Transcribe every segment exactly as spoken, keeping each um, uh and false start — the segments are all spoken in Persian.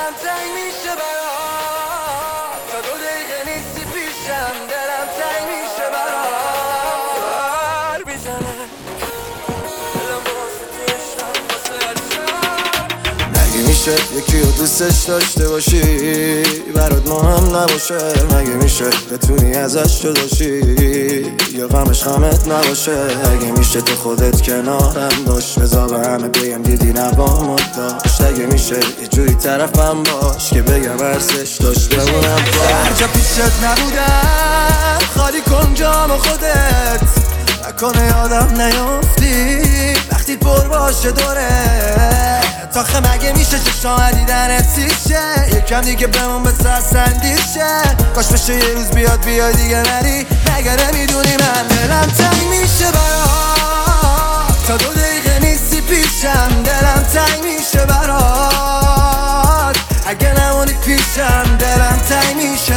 دلم تنگ میشه برات، تا دو دقیقه نیستی پیشم دلم تنگ میشه برات. بر میزنه دلم واسه تو عشقم واسه هر شب. مگه میشه یکی رو دوستش داشته باشی برات مهم نباشه؟ مگه میشه بتونی ازش جداشی یا غمش غمت نباشه؟ اگه میشه تو خودت کنارم باش، بذار به همه بگم دیدی نبامو داشت. اگه میشه یه جوری طرفم باش که بگم ارزش داشت بمونم باش. هر جا پیشت نبودم خالی کن جام خودت، نکنه یادم نیافتی وقتی پر باشه دوره. تاخه مگه میشه چشام دیدنت سیشه، یکم دیگه بمون به سرسندیشه. کاش بشه یه روز بیاد بیای دیگه نری، مگه نمیدونی من دلم تنگ میشه برات، تا دو دقیقه نیستی پیشم دلم تنگ میشه برات. اگه نمونی پیشم دلم تنگ میشه.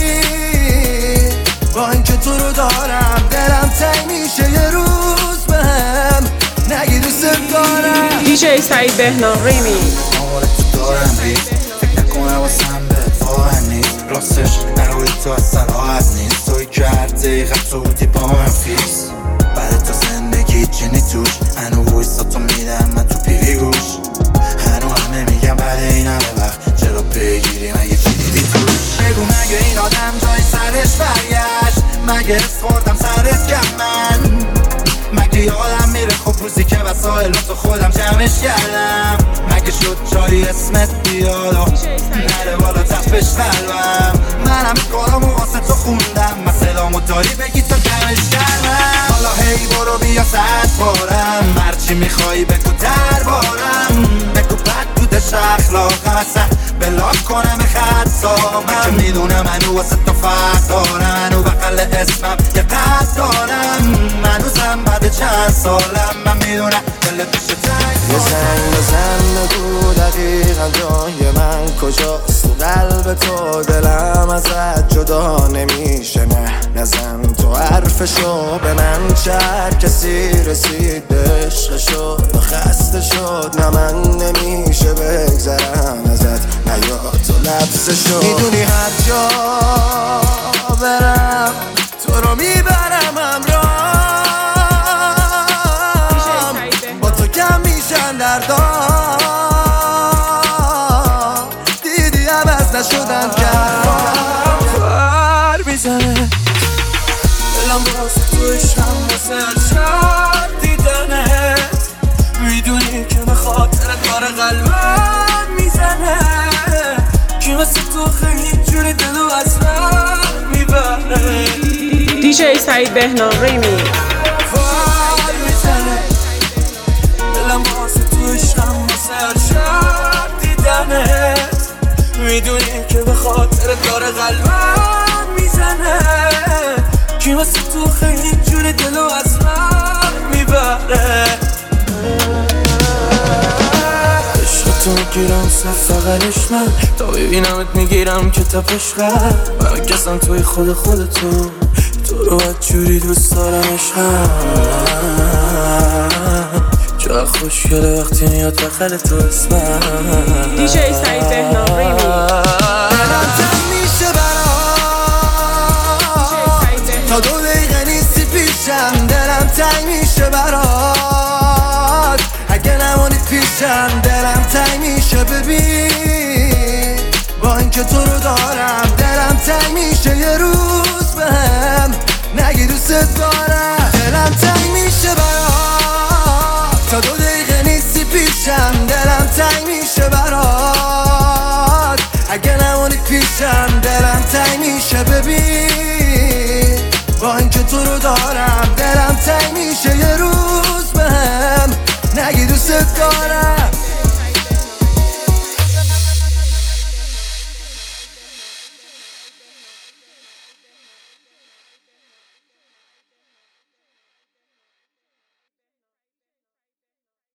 ببین با اینکه تو رو دارم دلم تنگ میشه یه روز بهم نگی دوست دارم. دیجی سعید بهنام ریمی آواره تو دارم ریز، فکر نکنه واسم به واقع نیست، راستش نروی تو اصلا راحت نیست. توی که هر دقیقه تو بودی با من فیکس، بعد تا زندگی چینی توش هنو ویسا تو میدم من تو پیوی گوش. هنو همه میگم بعد این همه وقت چرا بگیری مگه چی دیدی توش؟ بگو مگه این آدم جای سرش برگشت، مگه اسفردم سرت کم من، مگه یادم میره خوب روزی که وسایلاتو خودم جمعش کردم. مگه شد جایی اسمت بیاد و نره بالا تپش قلبم. منم کارامو واسه تو خوندم، مسئلامو داری بگی تا کمش کردم. حالا هی برو بیا صد بارم، هرچی میخوایی بگو دربارم، بگو بد بودش اخلاقم اصلا بلاک کنم خطا. من که میدونم منو واسه تو فرق دارم، منو بقل اسمم یه قد دارم، منوزم بعد چند سالم من میدونم دلت میشه تنگ. یه زنگ بزن بگو دقیقا جای من کجاست، تو قلب تو دلم ازت جدا نمیشه. نه نزن تو حرفشو به من، چه کسی رسید به عشقشو یا خسته شد. نه من نمیشه بگذرم ازت، نه یا تو لبسشو. میدونی هر جا برم تو رو میبرم همراه، با تو کم میشن دردام. دیدی عوض نشدن کردم، بر میزنه دلم واسه تو عشقم واسه هر شب دیدنت. میدونی که به خاطر داره قلبم میزنه، که واسه تو خیلی جوری دلو از من میبره. دیجی سعید بهنام ریمی بر میزنه دلم واسه تو عشقم واسه هر شب دیدنت. میدونی که به خاطر داره قلبم میزنه، که واسه تو خیلی جوری دلو از من میبره. عشق تو گیرم سفقلش من، تا ببینمت میگیرم که تپش قلب. من کسم توی خود خودتون، تو رو باید جوری دوست دارم عشقم. چقدر خوشگله وقتی میاد بغل تو اسمم. دیجی سعید بهنام ریمی دلم تنگ میشه برات، تا دو دقیقه نیستی پیشم دلم تنگ میشه برات. اگه نمونی پیشم دلم تنگ میشه. ببین با اینکه تو رو دارم دلم تنگ میشه یه روز بهم نگی دوست دارم. دلم تنگ میشه برات، تا دو دقیقه نیستی پیشم دلم تنگ میشه برات. اگه نمونی پیشم دلم تنگ میشه. ببین با اینکه تو رو دارم دلم تنگ میشه یه روز بهم نگی دوست دارم.